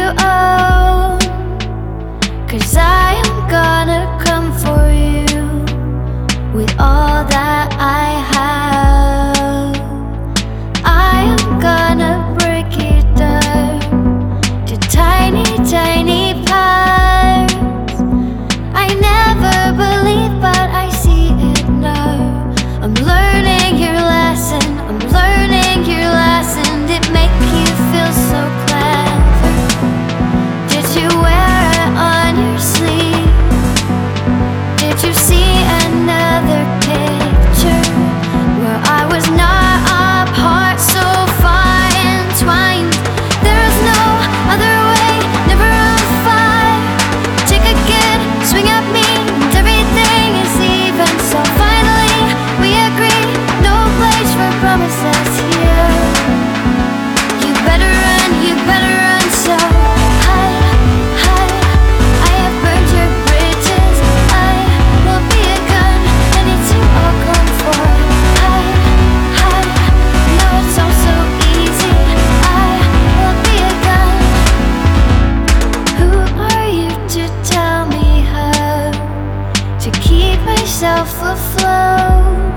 own, 'cause I am gonna come for you with all that I have. I am gonna break it down to tiny, tiny parts. I never believed, but I see it now. I'm learning your lesson, I'm learning your lesson. It makes you feel so clever. Did you wear it on your sleeve? Did you see another picture where I was not apart, so far entwined? There is no other way, never on fire. Take a good swing at me, and everything is even. So finally we agree, no place for promises here. You better run, so hide, hide. I have burned your bridges. I will be a gun, and it's you all come for. Hide, hide. No, it's all so easy. I will be a gun. Who are you to tell me how to keep myself afloat?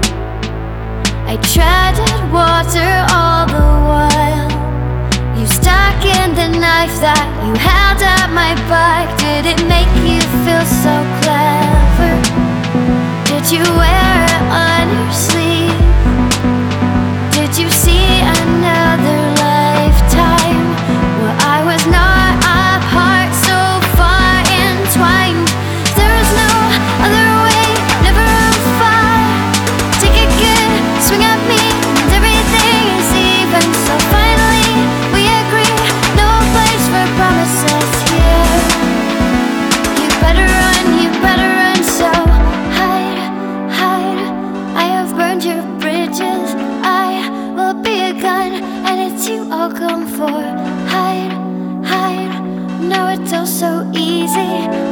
I treaded water all the while. You stuck in the knife that you held at my back. Did it make you feel so clever? Did you wear it on your sleeve? Did you see another lifetime where I was not apart, so far entwined? There is no other way, never on fire. Take a good swing at me, and everything is even. So finally we agree, no place for promises here. You better run, so hide, hide. I have burned your bridges. I will be a gun, and it's you all come for. Hide, hide. No, it's all so easy.